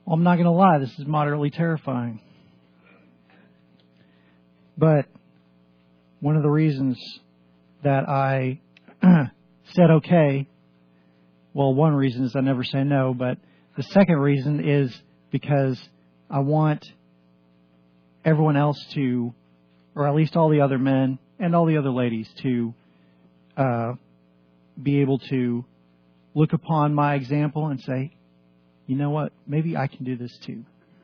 Well, I'm not going to lie, this is moderately terrifying. But one of the reasons that I said okay, well, one reason is I never say no, but the second reason is because I want everyone else to, or at least all the other men and all the other ladies to be able to look upon my example and say, you know what, maybe I can do this too.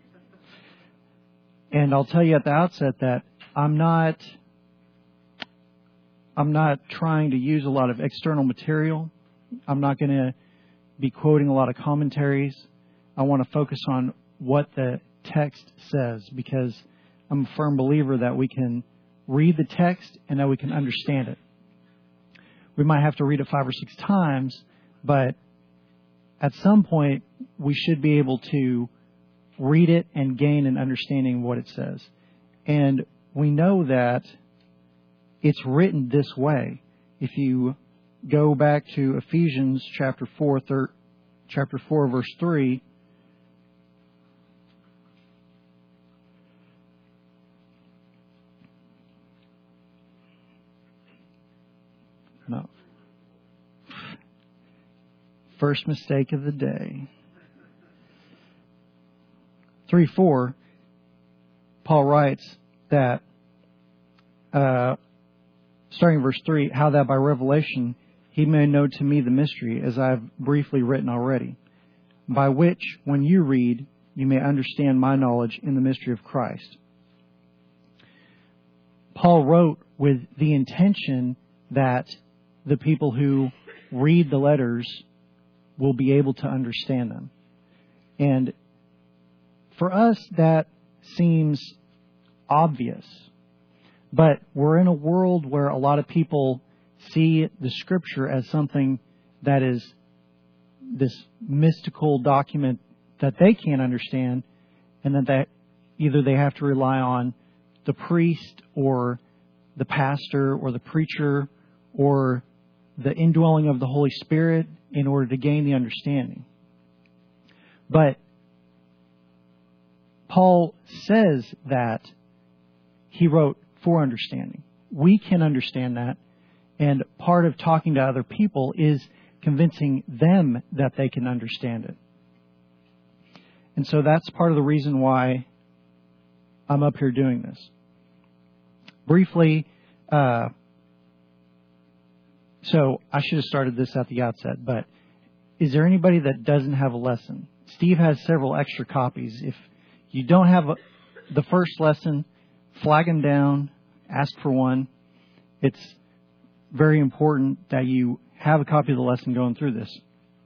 And I'll tell you at the outset that I'm not trying to use a lot of external material. I'm not going to be quoting a lot of commentaries. I want to focus on what the text says, because I'm a firm believer that we can read the text and that we can understand it. We might have to read it 5 or 6 times, but at some point we should be able to read it and gain an understanding of what it says. And we know that it's written this way. If you go back to Ephesians chapter 4, verse 3, no. First mistake of the day. 3:4, Paul writes that, starting verse 3, how that by revelation he made known to me the mystery, as I have briefly written already, by which, when you read, you may understand my knowledge in the mystery of Christ. Paul wrote with the intention that the people who read the letters will be able to understand them. And for us, that seems obvious. But we're in a world where a lot of people see the Scripture as something that is this mystical document that they can't understand, and that either they have to rely on the priest or the pastor or the preacher or the indwelling of the Holy Spirit in order to gain the understanding. But Paul says that he wrote for understanding. We can understand that, and part of talking to other people is convincing them that they can understand it. And so that's part of the reason why I'm up here doing this. Briefly, so I should have started this at the outset, but is there anybody that doesn't have a lesson? Steve has several extra copies. If you don't have the first lesson, flag them down, ask for one. It's very important that you have a copy of the lesson going through this.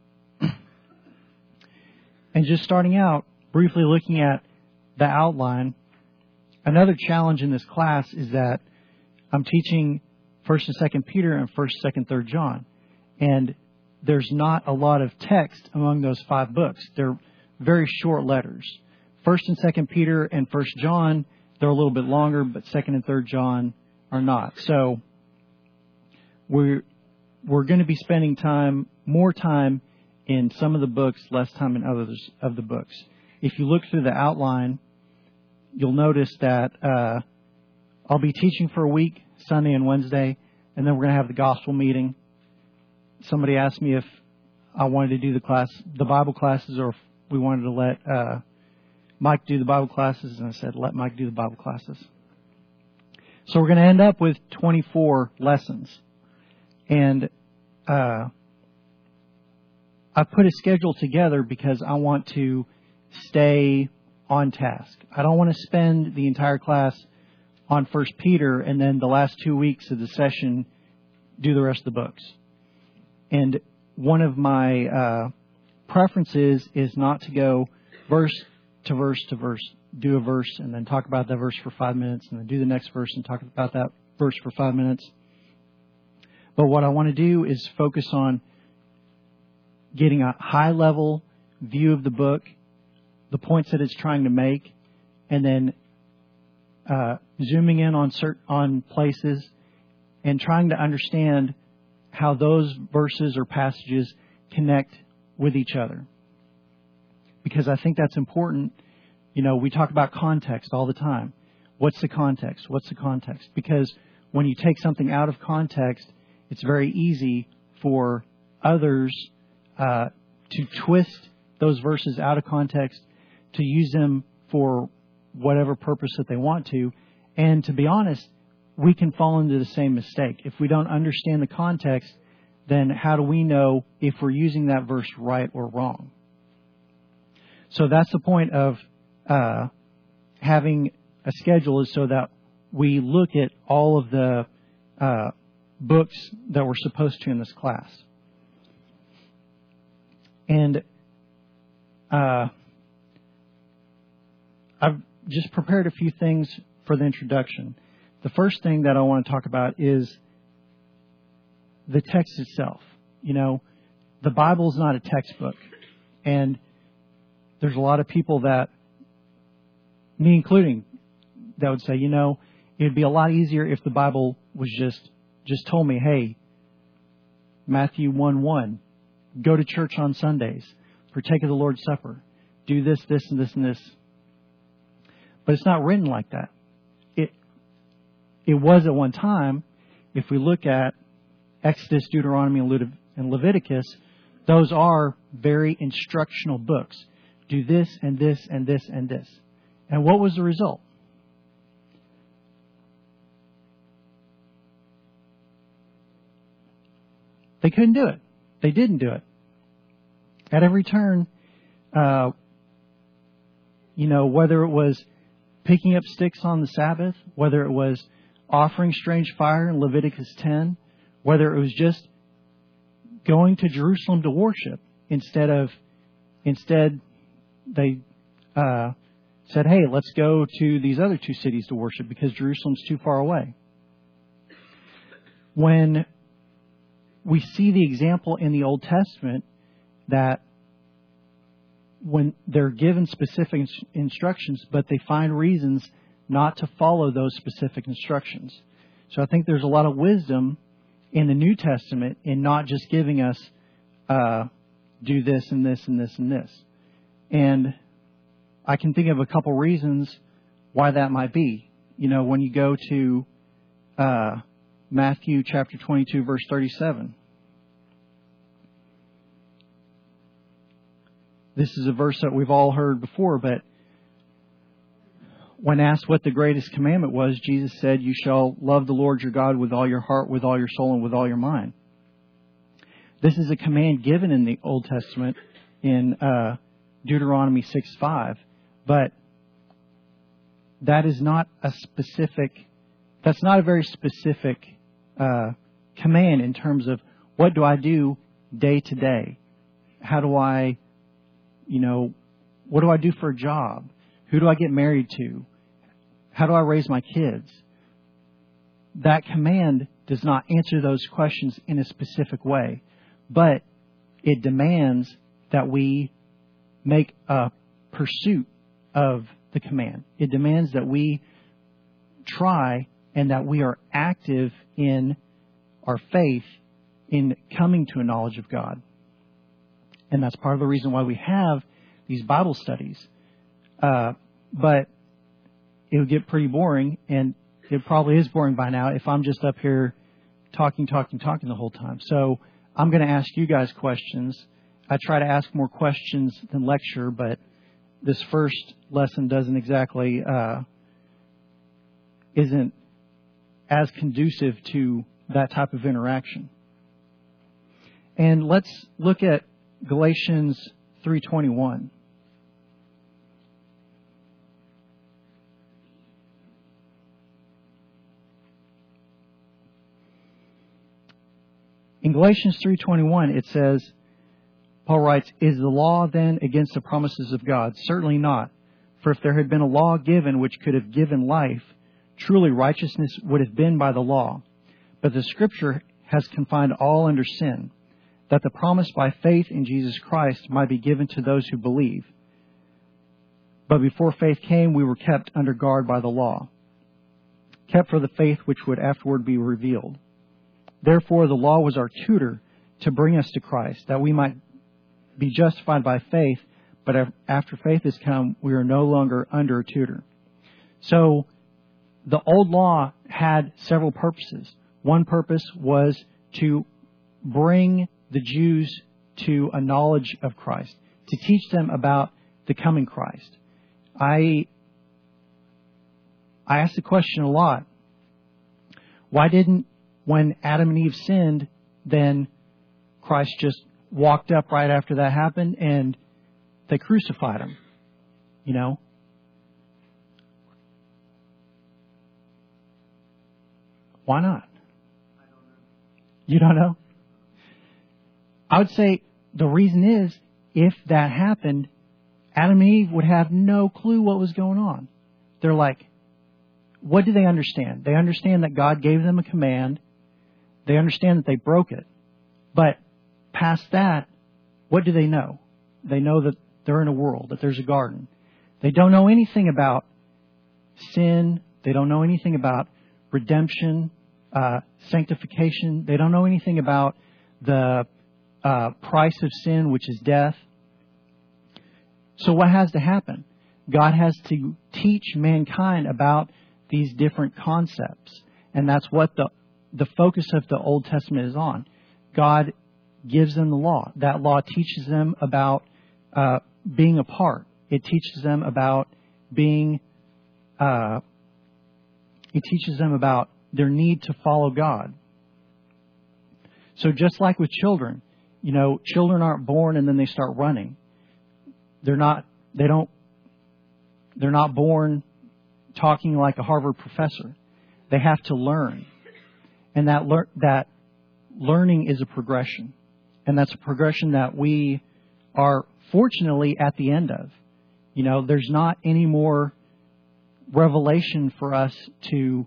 And just starting out, briefly looking at the outline, another challenge in this class is that I'm teaching 1st and 2nd Peter and 1st, 2nd, 3rd John. And there's not a lot of text among those 5 books. They're very short letters. 1st and 2nd Peter and 1st John, they're a little bit longer, but 2nd and 3rd John are not. So we're going to be spending more time in some of the books, less time in others of the books. If you look through the outline, you'll notice that I'll be teaching for a week, Sunday and Wednesday, and then we're going to have the gospel meeting. Somebody asked me if I wanted to do the Bible classes, or if we wanted to let Mike do the Bible classes, and I said, let Mike do the Bible classes. So we're going to end up with 24 lessons. And I put a schedule together because I want to stay on task. I don't want to spend the entire class on 1 Peter and then the last 2 weeks of the session do the rest of the books. And one of my preferences is not to go verse to verse to verse, do a verse and then talk about that verse for 5 minutes and then do the next verse and talk about that verse for 5 minutes. But what I want to do is focus on getting a high-level view of the book, the points that it's trying to make, and then zooming in on places and trying to understand how those verses or passages connect with each other. because I think that's important. You know, we talk about context all the time. What's the context? What's the context? Because when you take something out of context, it's very easy for others to twist those verses out of context, to use them for whatever purpose that they want to. And to be honest, we can fall into the same mistake. If we don't understand the context, then how do we know if we're using that verse right or wrong? So that's the point of having a schedule, is so that we look at all of the books that we're supposed to in this class. And I've just prepared a few things for the introduction. The first thing that I want to talk about is the text itself. You know, the Bible is not a textbook. And there's a lot of people that, me including, that would say, you know, it'd be a lot easier if the Bible was just told me, hey, Matthew 1:1, go to church on Sundays, partake of the Lord's Supper, do this, this, and this, and this. But it's not written like that. It was at one time. If we look at Exodus, Deuteronomy, and Leviticus, those are very instructional books. Do this, and this, and this, and this. And what was the result? They couldn't do it. They didn't do it. At every turn, you know, whether it was picking up sticks on the Sabbath, whether it was offering strange fire in Leviticus 10, whether it was just going to Jerusalem to worship, instead they said, hey, let's go to these other two cities to worship because Jerusalem's too far away. When we see the example in the Old Testament that when they're given specific instructions, but they find reasons not to follow those specific instructions. So I think there's a lot of wisdom in the New Testament in not just giving us do this and this and this and this. And I can think of a couple reasons why that might be. You know, when you go to Matthew chapter 22, verse 37. This is a verse that we've all heard before, but when asked what the greatest commandment was, Jesus said, you shall love the Lord your God with all your heart, with all your soul, and with all your mind. This is a command given in the Old Testament in Deuteronomy 6:5, but that is not a specific, that's not a very specific command in terms of what do I do day to day? How do I, you know, what do I do for a job? Who do I get married to? How do I raise my kids? That command does not answer those questions in a specific way, but it demands that we make a pursuit of the command. It demands that we try and that we are active in our faith in coming to a knowledge of God. And that's part of the reason why we have these Bible studies. But it would get pretty boring, and it probably is boring by now if I'm just up here talking the whole time. So I'm going to ask you guys questions. I try to ask more questions than lecture, but this first lesson doesn't exactly, isn't as conducive to that type of interaction. And let's look at Galatians 3:21. In Galatians 3:21, it says, Paul writes, is the law then against the promises of God? Certainly not. For if there had been a law given which could have given life, truly righteousness would have been by the law. But the Scripture has confined all under sin, that the promise by faith in Jesus Christ might be given to those who believe. But before faith came, we were kept under guard by the law, kept for the faith which would afterward be revealed. Therefore, the law was our tutor to bring us to Christ, that we might be justified by faith. But after faith has come, we are no longer under a tutor. So the old law had several purposes. One purpose was to bring the Jews to a knowledge of Christ, to teach them about the coming Christ. I ask the question a lot. Why didn't, when Adam and Eve sinned, then Christ just walked up right after that happened and they crucified him? You know? Why not? You don't know? I would say the reason is, if that happened, Adam and Eve would have no clue what was going on. They're like, what do they understand? They understand that God gave them a command. They understand that they broke it. But past that, what do they know? They know that they're in a world, that there's a garden. They don't know anything about sin. They don't know anything about redemption, sanctification. They don't know anything about the price of sin, which is death. So what has to happen? God has to teach mankind about these different concepts. And that's what the focus of the Old Testament is on. God gives them the law. That law teaches them about being apart. It teaches them about being... it teaches them about their need to follow God. So just like with children, you know, children aren't born and then they start running. They're not born talking like a Harvard professor. They have to learn. And that learning is a progression. And that's a progression that we are fortunately at the end of. You know, there's not any more revelation for us to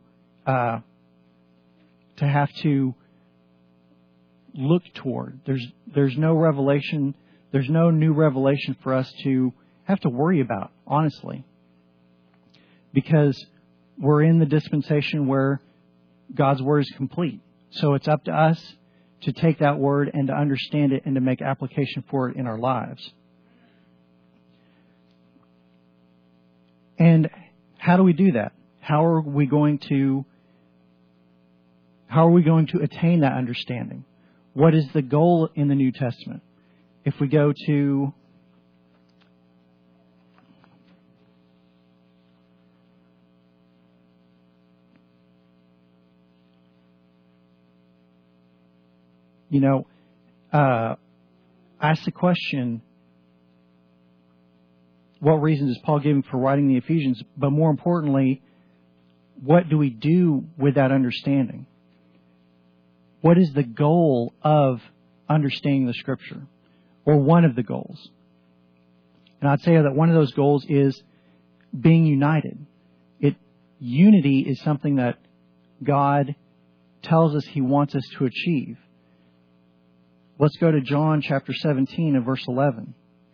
have to look toward. There's no revelation. There's no new revelation for us to have to worry about, honestly. Because we're in the dispensation where God's Word is complete. So it's up to us to take that Word and to understand it and to make application for it in our lives. And how do we do that? How are we going to attain that understanding? What is the goal in the New Testament? If we go to ask the question, what reasons is Paul giving for writing the Ephesians? But more importantly, what do we do with that understanding? What is the goal of understanding the Scripture? Or one of the goals? And I'd say that one of those goals is being united. Unity is something that God tells us He wants us to achieve. Let's go to John chapter 17 and verse 11.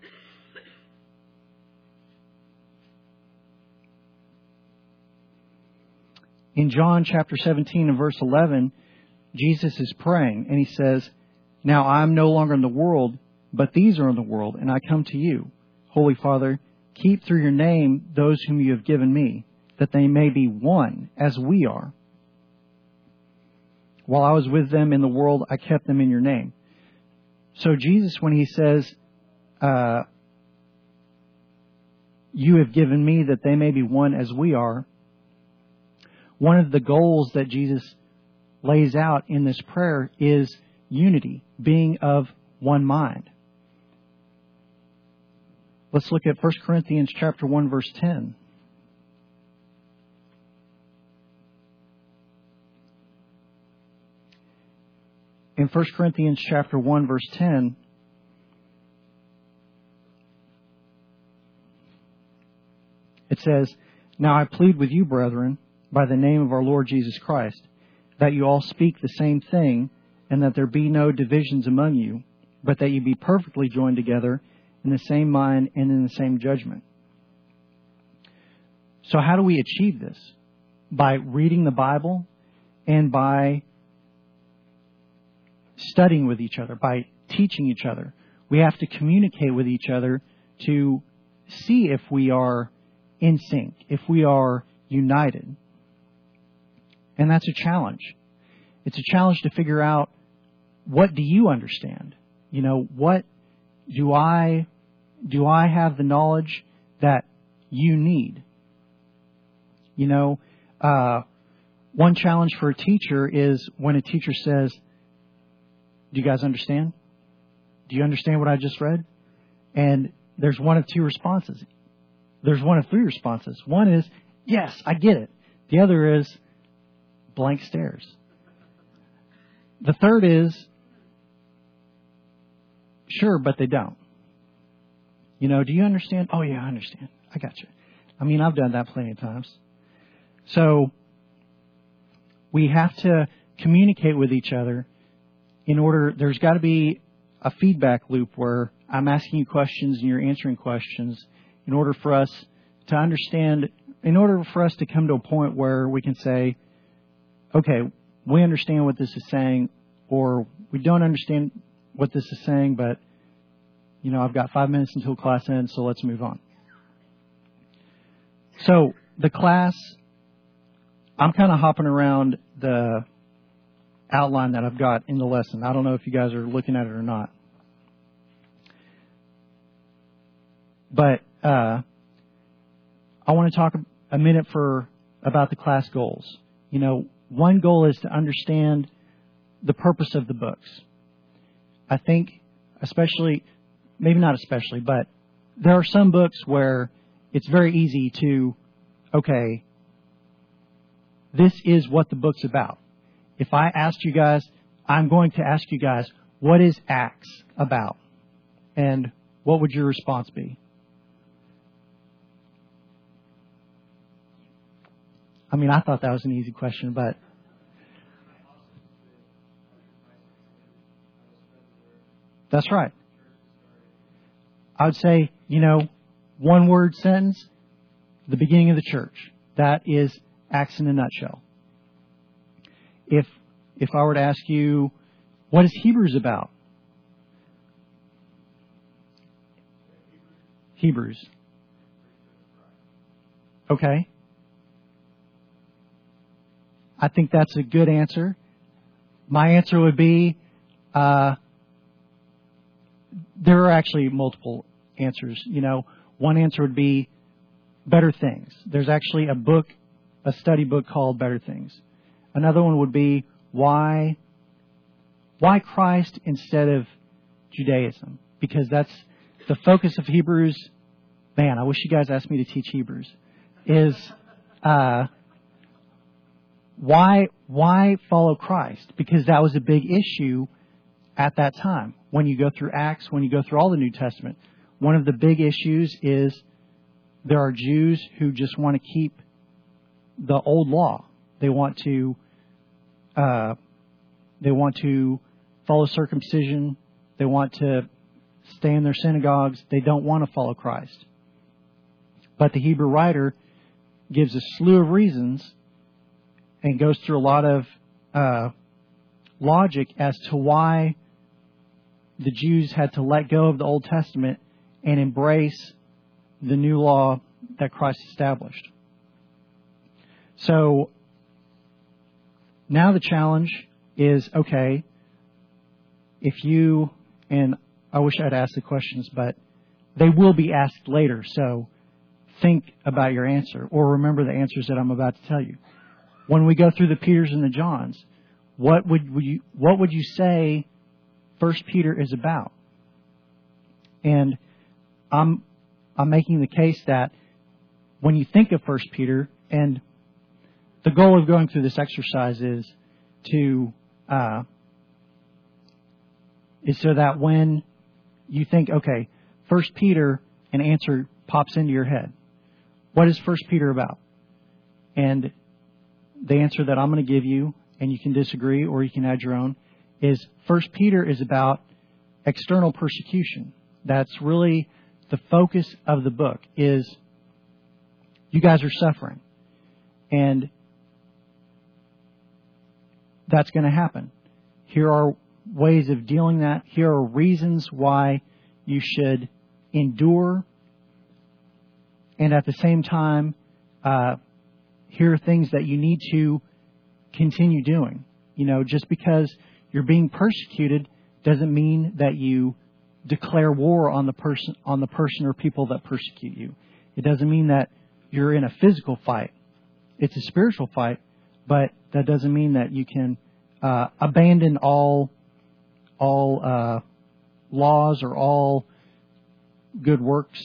In John chapter 17 and verse 11, Jesus is praying and He says, "Now I am no longer in the world, but these are in the world, and I come to you. Holy Father, keep through your name those whom you have given me, that they may be one as we are. While I was with them in the world, I kept them in your name." So Jesus, when He says, you have given me that they may be one as we are, one of the goals that Jesus lays out in this prayer is unity, being of one mind. Let's look at 1 Corinthians chapter 1, verse 10. In 1 Corinthians chapter 1, verse 10, it says, "Now I plead with you, brethren, by the name of our Lord Jesus Christ, that you all speak the same thing, and that there be no divisions among you, but that you be perfectly joined together in the same mind and in the same judgment." So how do we achieve this? By reading the Bible and by studying with each other, by teaching each other. We have to communicate with each other to see if we are in sync, if we are united. And that's a challenge. It's a challenge to figure out, what do you understand? You know, what do I have the knowledge that you need? You know, one challenge for a teacher is when a teacher says, do you guys understand? Do you understand what I just read? And there's one of two responses. There's one of three responses. One is, yes, I get it. The other is blank stares. The third is, sure, but they don't. You know, do you understand? Oh, yeah, I understand. I got you. I mean, I've done that plenty of times. So we have to communicate with each other in order, there's got to be a feedback loop where I'm asking you questions and you're answering questions in order for us to understand, in order for us to come to a point where we can say, okay, we understand what this is saying, or we don't understand what this is saying, but, you know, I've got 5 minutes until class ends, so let's move on. So the class, I'm kind of hopping around the outline that I've got in the lesson. I don't know if you guys are looking at it or not. But I want to talk a minute about the class goals. You know, one goal is to understand the purpose of the books. I think especially, maybe not especially, but there are some books where it's very easy to, okay, this is what the book's about. If I asked you guys, I'm going to ask you guys, what is Acts about? And what would your response be? I mean, I thought that was an easy question, but that's right. I would say, you know, one word sentence, the beginning of the church. That is Acts in a nutshell. If I were to ask you, what is Hebrews about? Hebrews. Okay. I think that's a good answer. My answer would be, there are actually multiple answers. You know, one answer would be Better Things. There's actually a book, a study book called Better Things. Another one would be why Christ instead of Judaism? Because that's the focus of Hebrews. Man, I wish you guys asked me to teach Hebrews. Is why follow Christ? Because that was a big issue at that time. When you go through Acts, when you go through all the New Testament, one of the big issues is there are Jews who just want to keep the old law. They want to follow circumcision. They want to stay in their synagogues. They don't want to follow Christ. But the Hebrew writer gives a slew of reasons and goes through a lot of logic as to why the Jews had to let go of the Old Testament and embrace the new law that Christ established. So now the challenge is, okay, if you, and I wish I'd asked the questions, but they will be asked later, so think about your answer or remember the answers that I'm about to tell you. When we go through the Peters and the Johns, what would you say 1 Peter is about? And I'm making the case that when you think of 1 Peter, and the goal of going through this exercise is so that when you think, okay, 1 Peter, an answer pops into your head. What is 1 Peter about? And the answer that I'm going to give you, and you can disagree or you can add your own, is 1 Peter is about external persecution. That's really the focus of the book, is you guys are suffering. And that's going to happen. Here are ways of dealing that. Here are reasons why you should endure, and at the same time, here are things that you need to continue doing. Just because you're being persecuted doesn't mean that you declare war on the person or people that persecute you. It doesn't mean that you're in a physical fight. It's a spiritual fight, but that doesn't mean that you can abandon all laws or all good works.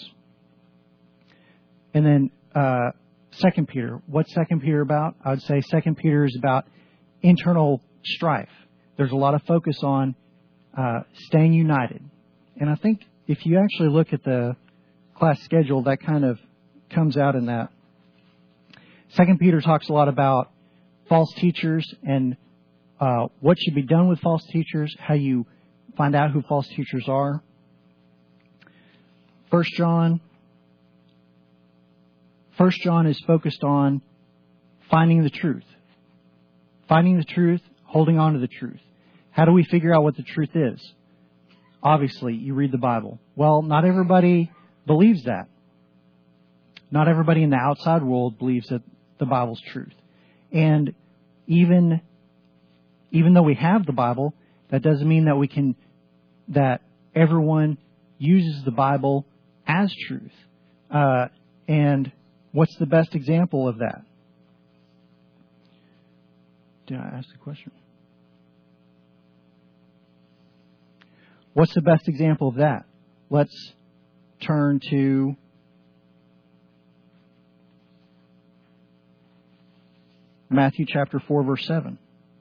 And then 2 Peter. What's 2 Peter about? I would say 2 Peter is about internal strife. There's a lot of focus on staying united. And I think if you actually look at the class schedule, that kind of comes out in that. 2 Peter talks a lot about false teachers and what should be done with false teachers, how you find out who false teachers are. 1 John is focused on finding the truth. Finding the truth, holding on to the truth. How do we figure out what the truth is? Obviously, you read the Bible. Well, not everybody believes that. Not everybody in the outside world believes that the Bible's truth. And even though we have the Bible, that doesn't mean that everyone uses the Bible as truth. And what's the best example of that? Did I ask the question? What's the best example of that? Let's turn to Matthew chapter 4, verse 7.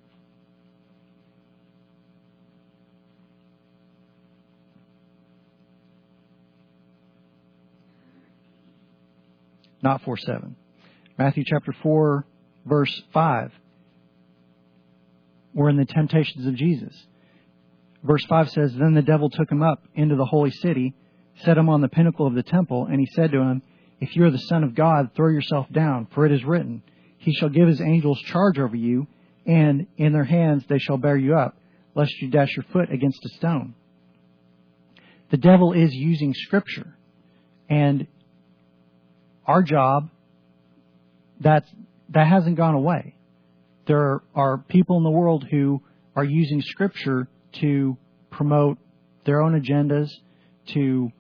Not 4:7. Matthew chapter 4, verse 5. We're in the temptations of Jesus. Verse 5 says, Then the devil took him up into the holy city, set him on the pinnacle of the temple, and he said to him, If you are the Son of God, throw yourself down, for it is written, He shall give His angels charge over you, and in their hands they shall bear you up, lest you dash your foot against a stone. The devil is using Scripture. And our job, that hasn't gone away. There are people in the world who are using Scripture to promote their own agendas, to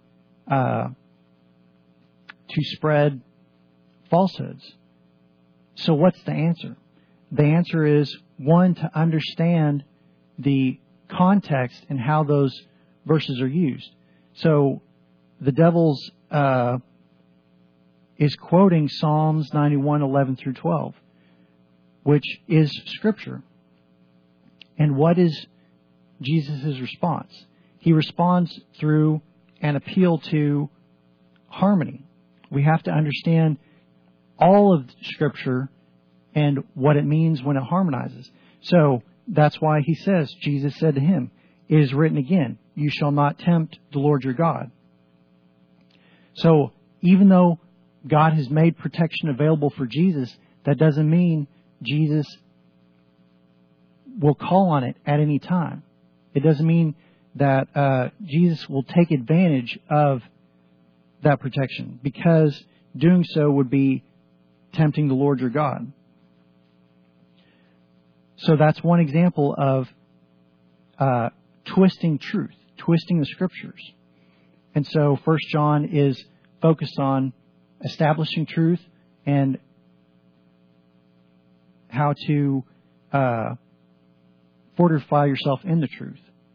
spread falsehoods. So what's the answer? The answer is, one, to understand the context and how those verses are used. So the devil's is quoting Psalms 91, 11 through 12, which is Scripture. And what is Jesus' response? He responds through an appeal to harmony. We have to understand all of Scripture and what it means when it harmonizes. So that's why he says, Jesus said to him, It is written again, You shall not tempt the Lord your God. So even though God has made protection available for Jesus, that doesn't mean Jesus will call on it at any time. It doesn't mean that Jesus will take advantage of that protection, because doing so would be tempting the Lord your God. So that's one example of twisting truth, twisting the Scriptures. And so 1 John is focused on establishing truth and how to fortify yourself in the truth.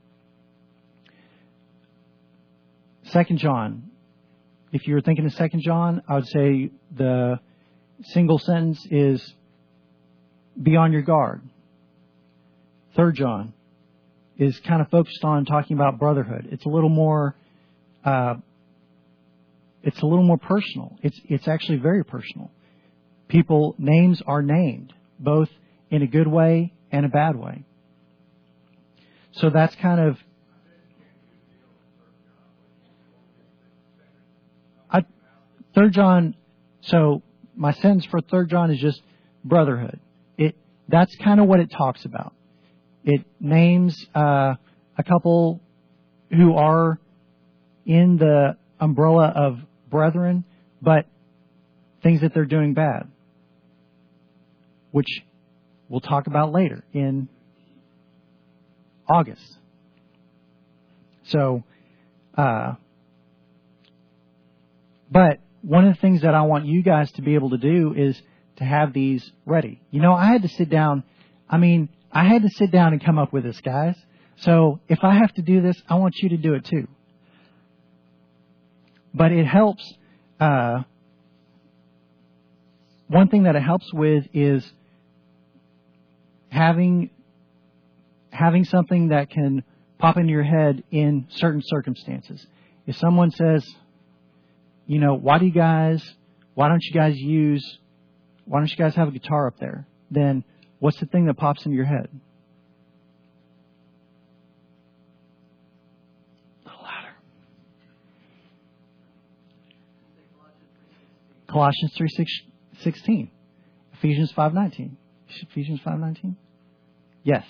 2 John. If you're thinking of 2 John, I would say the single sentence is, Be on your guard. 3 John is kind of focused on talking about brotherhood. It's a little more personal. It's actually very personal. Names are named, both in a good way and a bad way. So that's kind of 3 John. So my sentence for 3 John is just brotherhood. That's kind of what it talks about. It names a couple who are in the umbrella of brethren, but things that they're doing bad, which we'll talk about later in August. So, but one of the things that I want you guys to be able to do is to have these ready. You know, I had to sit down and come up with this, guys. So if I have to do this, I want you to do it too. But it helps. One thing that it helps with is having something that can pop into your head in certain circumstances. If someone says, you know, why don't you guys have a guitar up there? Then what's the thing that pops into your head? A little louder. Colossians 3:16. Ephesians 5:19. Ephesians 5:19? Yes.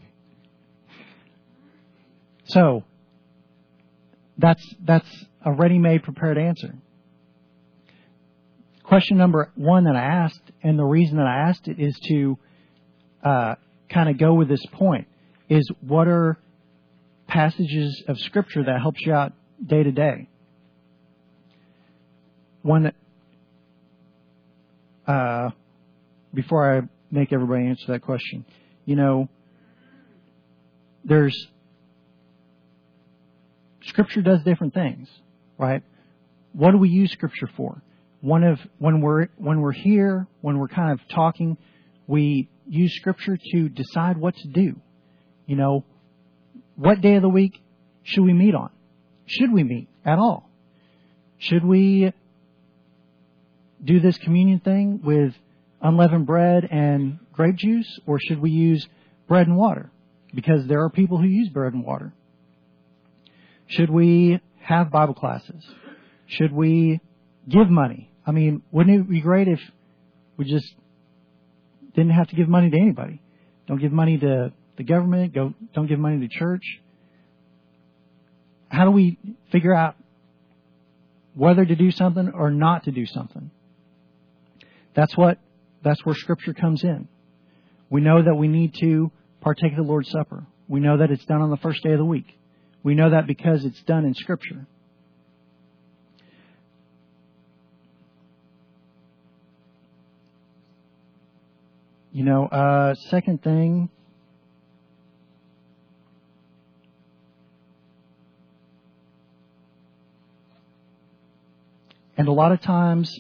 So that's a ready-made, prepared answer. Question number 1 that I asked, and the reason that I asked it is to kind of go with this point, is what are passages of Scripture that helps you out day to day? One that, before I make everybody answer that question, you know, Scripture does different things, right? What do we use Scripture for? When we're here, when we're kind of talking, we use Scripture to decide what to do. You know, what day of the week should we meet on? Should we meet at all? Should we do this communion thing with unleavened bread and grape juice, or should we use bread and water? Because there are people who use bread and water. Should we have Bible classes? Should we give money? I mean, wouldn't it be great if we just didn't have to give money to anybody? Don't give money to the government. Don't give money to church. How do we figure out whether to do something or not to do something? That's where Scripture comes in. We know that we need to partake of the Lord's Supper. We know that it's done on the first day of the week. We know that because it's done in Scripture. You know, second thing, and a lot of times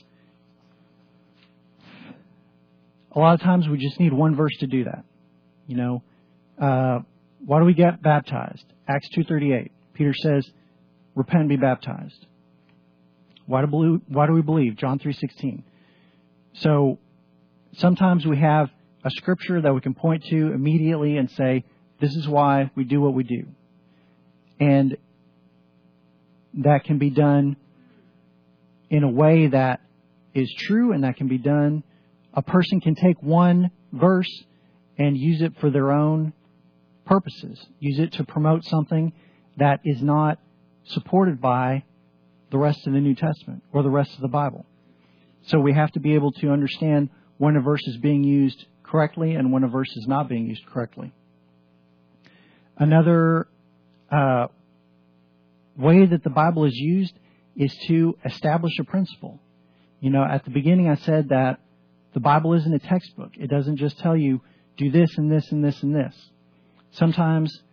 we just need one verse to do that. You know, why do we get baptized? Acts 2:38. Peter says, repent and be baptized. Why do we believe? John 3:16. So sometimes we have a scripture that we can point to immediately and say, this is why we do what we do. And that can be done in a way that is true, and that can be done. A person can take one verse and use it for their own purposes. Use it to promote something that is not supported by the rest of the New Testament or the rest of the Bible. So we have to be able to understand when a verse is being used correctly and when a verse is not being used correctly. Another way that the Bible is used is to establish a principle. You know, at the beginning I said that the Bible isn't a textbook. It doesn't just tell you, do this and this and this and this. Sometimes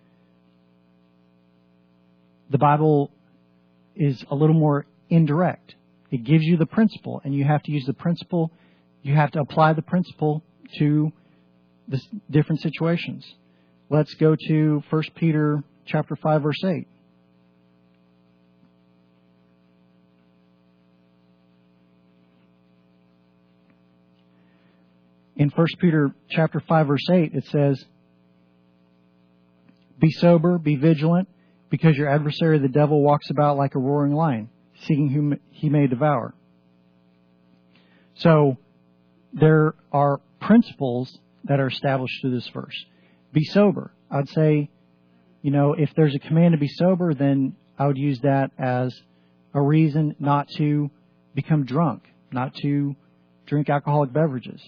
the Bible is a little more indirect. It gives you the principle, and you have to use the principle. You have to apply the principle to the different situations. Let's go to 1 Peter chapter 5, verse 8. In 1 Peter chapter 5, verse 8, it says, be sober, be vigilant, because your adversary, the devil, walks about like a roaring lion, seeking whom he may devour. So there are principles that are established through this verse. Be sober. I'd say, you know, if there's a command to be sober, then I would use that as a reason not to become drunk, not to drink alcoholic beverages.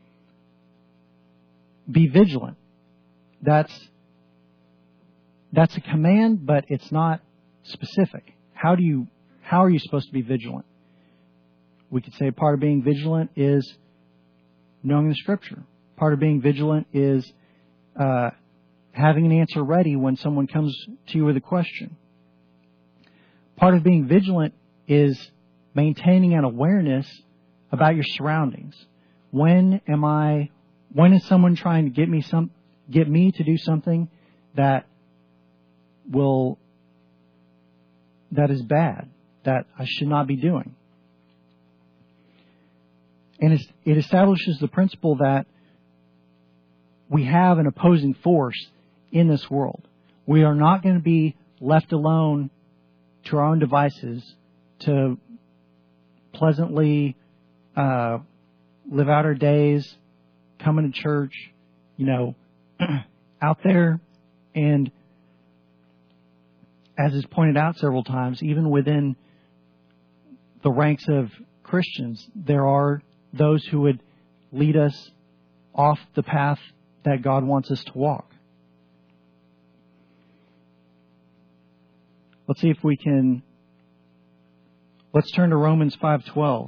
Be vigilant. That's a command, but it's not specific. How are you supposed to be vigilant? We could say part of being vigilant is knowing the Scripture. Part of being vigilant is having an answer ready when someone comes to you with a question. Part of being vigilant is maintaining an awareness about your surroundings. When is someone trying to get me to do something that is bad, that I should not be doing? And it establishes the principle that we have an opposing force in this world. We are not going to be left alone to our own devices to pleasantly live out our days, coming to church, out there. And as is pointed out several times, even within the ranks of Christians, there are those who would lead us off the path that God wants us to walk. Let's see if we can. Let's turn to Romans 5:12.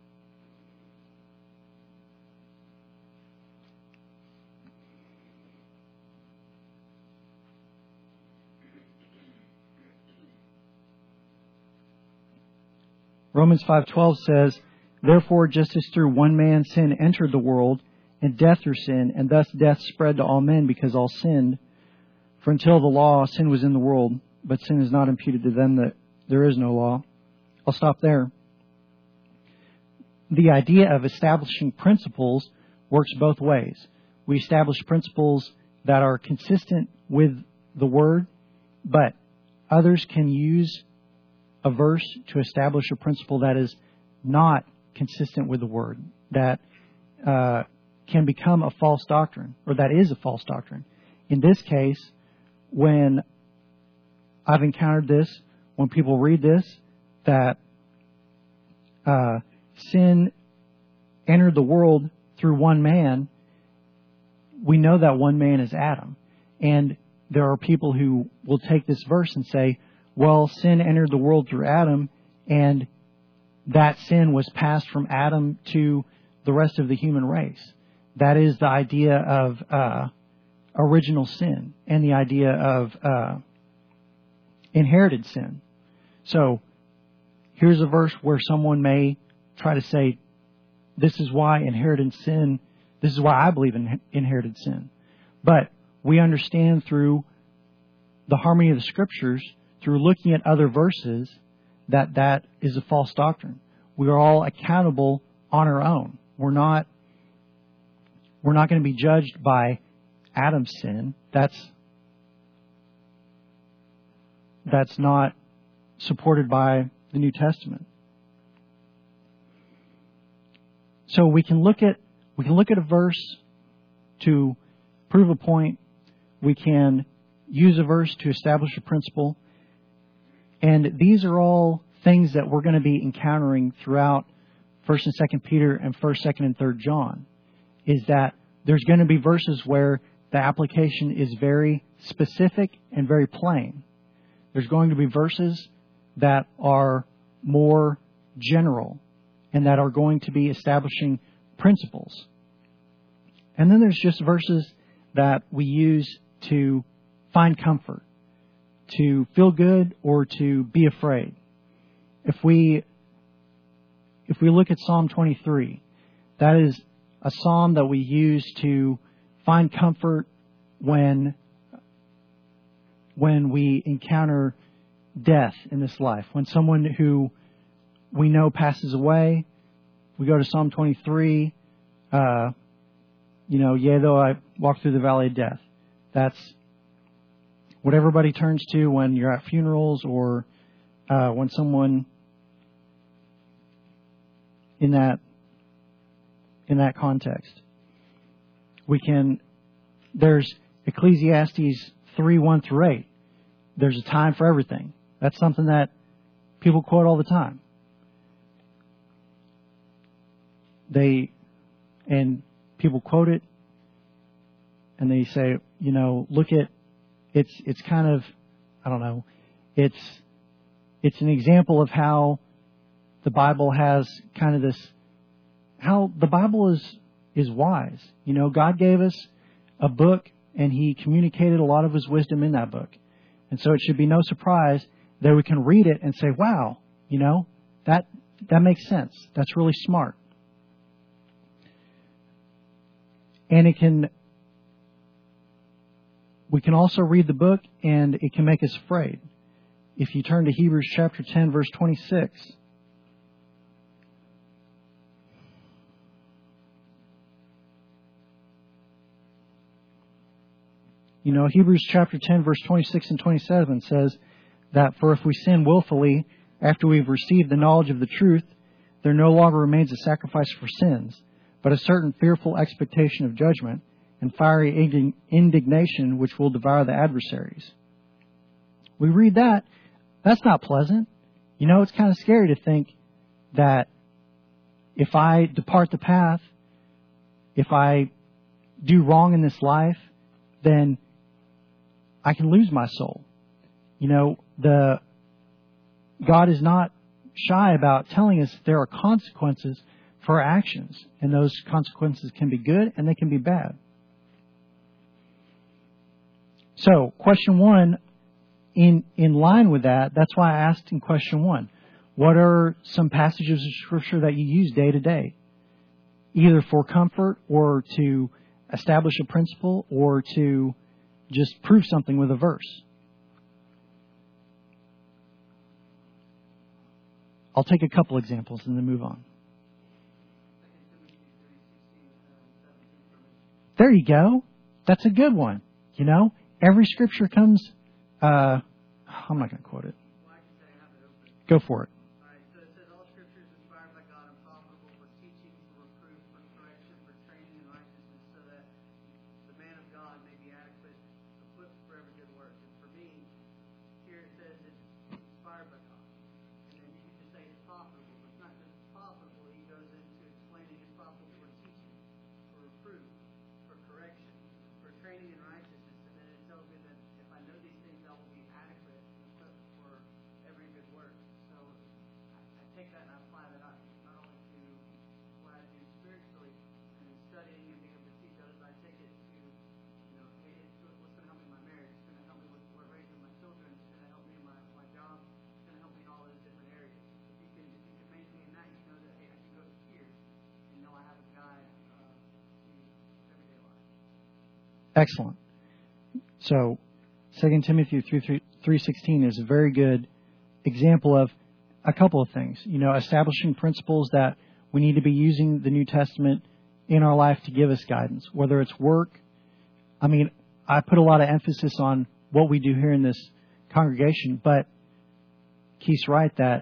Romans 5:12 says, "Therefore, just as through one man sin entered the world, and death through sin, and thus death spread to all men because all sinned. For until the law, sin was in the world, but sin is not imputed to them that there is no law." I'll stop there. The idea of establishing principles works both ways. We establish principles that are consistent with the Word, but others can use a verse to establish a principle that is not consistent with the Word, that can become a false doctrine, or that is a false doctrine. In this case, when I've encountered this, when people read this, that sin entered the world through one man, we know that one man is Adam. And there are people who will take this verse and say, well, sin entered the world through Adam, and that sin was passed from Adam to the rest of the human race. That is the idea of original sin and the idea of inherited sin. So here's a verse where someone may try to say, this is why inherited sin, this is why I believe in inherited sin. But we understand through the harmony of the Scriptures, through looking at other verses, that that is a false doctrine. We are all accountable on our own. We're not going to be judged by Adam's sin. That's not supported by the New Testament. So we can look at a verse to prove a point. We can use a verse to establish a principle. And these are all things that we're going to be encountering throughout 1st and 2nd Peter and 1st, 2nd, and 3rd John, is that there's going to be verses where the application is very specific and very plain. There's going to be verses that are more general and that are going to be establishing principles. And then there's just verses that we use to find comfort, to feel good, or to be afraid. If we look at Psalm 23, that is a psalm that we use to find comfort when we encounter death in this life. When someone who we know passes away, we go to Psalm 23, yea, though I walk through the valley of death. That's what everybody turns to when you're at funerals, or when someone in that context. There's Ecclesiastes 3:1-8. There's a time for everything. That's something that people quote all the time. People quote it, and they say, look at, it's kind of, I don't know, it's an example of how the Bible has kind of this, how the Bible is wise. God gave us a book, and He communicated a lot of His wisdom in that book. And so it should be no surprise that we can read it and say, wow, that makes sense. That's really smart. And we can also read the book, and it can make us afraid. If you turn to Hebrews chapter 10, verse 26. Hebrews chapter 10, verse 26 and 27 says that, for if we sin willfully after we've received the knowledge of the truth, there no longer remains a sacrifice for sins, but a certain fearful expectation of judgment and fiery indignation which will devour the adversaries. We read that. That's not pleasant. It's kind of scary to think that if I depart the path, if I do wrong in this life, then I can lose my soul. God is not shy about telling us there are consequences for our actions, and those consequences can be good and they can be bad. So, question 1, in line with that, that's why I asked in question 1, what are some passages of Scripture that you use day to day, either for comfort or to establish a principle or to just prove something with a verse? I'll take a couple examples and then move on. There you go. That's a good one. Every Scripture comes... I'm not going to quote it. Go for it. Excellent. So, 2 Timothy 3:16 is a very good example of a couple of things. Establishing principles that we need to be using the New Testament in our life to give us guidance, whether it's work. I put a lot of emphasis on what we do here in this congregation, but Keith's right that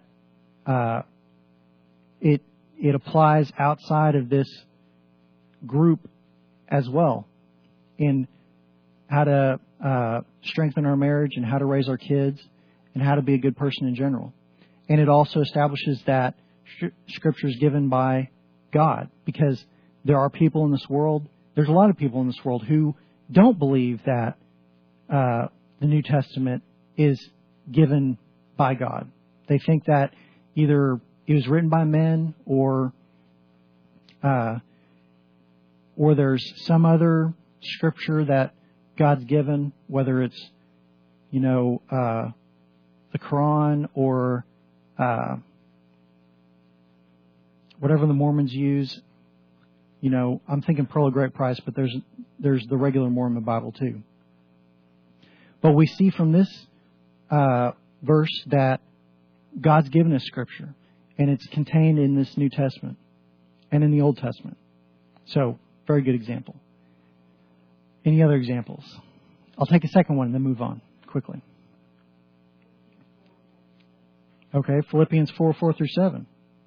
it applies outside of this group as well, in how to strengthen our marriage and how to raise our kids and how to be a good person in general. And it also establishes that Scripture is given by God, because there are people in this world, there's a lot of people in this world who don't believe that the New Testament is given by God. They think that either it was written by men or there's some other Scripture that God's given, whether it's, the Quran or whatever the Mormons use. I'm thinking Pearl of Great Price, but there's the regular Mormon Bible too. But we see from this verse that God's given us Scripture, and it's contained in this New Testament and in the Old Testament. So, very good example. Any other examples? I'll take a second one and then move on quickly. Okay, Philippians 4:4-7.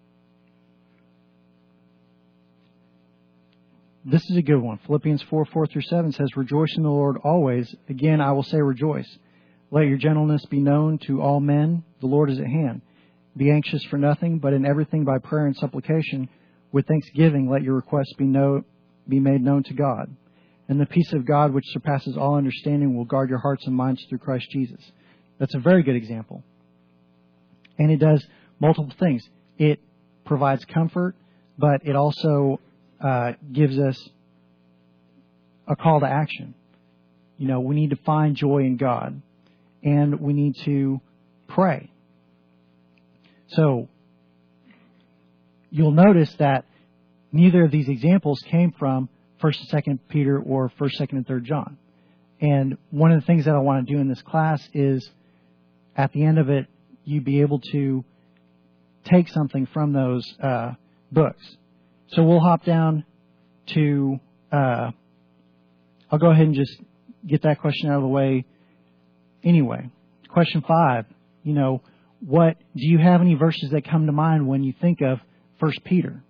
This is a good one. Philippians 4:4-7 says, "Rejoice in the Lord always. Again, I will say rejoice. Let your gentleness be known to all men. The Lord is at hand. be anxious for nothing, but in everything by prayer and supplication, with thanksgiving, let your requests be made known to God. And the peace of God, which surpasses all understanding, will guard your hearts and minds through Christ Jesus. That's a very good example. And it does multiple things. It provides comfort, but it also gives us a call to action. You know, we need to find joy in God, and we need to pray. So, you'll notice that neither of these examples came from 1st and 2nd Peter or 1st, 2nd, and 3rd John. And one of the things that I want to do in this class is, at the end of it, you be able to take something from those books. So we'll hop down to, I'll go ahead and just get that question out of the way anyway. Question 5, you know, do you have any verses that come to mind when you think of 1 Peter?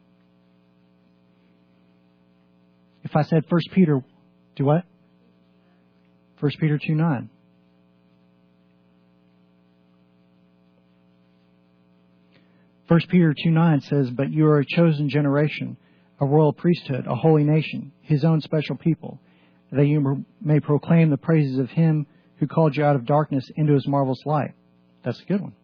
If I said 1 Peter, do what? 1 Peter 2:9. First Peter 2:9 says, "But you are a chosen generation, a royal priesthood, a holy nation, His own special people, that you may proclaim the praises of Him who called you out of darkness into His marvelous light." That's a good one.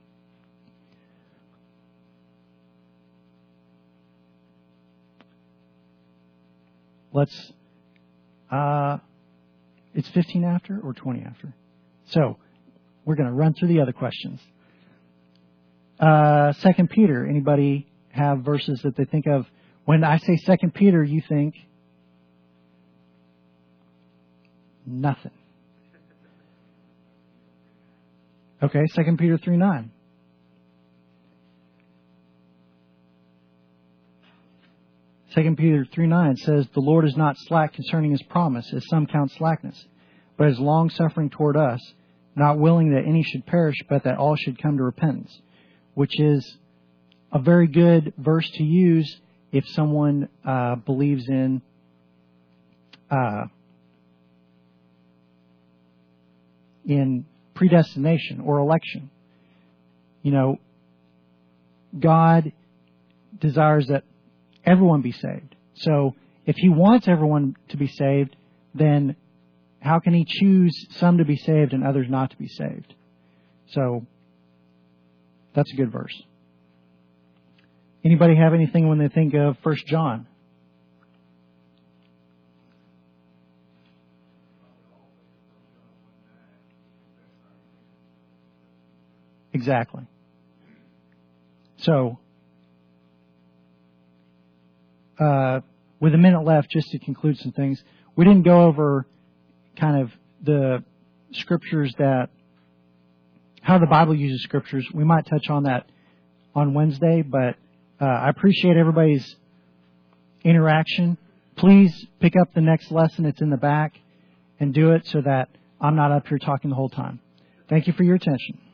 It's 15 after or 20 after? So, we're going to run through the other questions. 2 Peter, anybody have verses that they think of? When I say 2 Peter, you think nothing. Okay, 2 Peter 3:9. Second Peter 3:9 says, "The Lord is not slack concerning His promise, as some count slackness, but is long-suffering toward us, not willing that any should perish, but that all should come to repentance," which is a very good verse to use if someone believes in predestination or election. You know, God desires that everyone be saved. So if He wants everyone to be saved, then how can He choose some to be saved and others not to be saved? So that's a good verse. Anybody have anything when they think of 1 John? Exactly. So, with a minute left, just to conclude some things, we didn't go over kind of the scriptures how the Bible uses scriptures. We might touch on that on Wednesday, but I appreciate everybody's interaction. Please pick up the next lesson. It's in the back and do it so that I'm not up here talking the whole time. Thank you for your attention.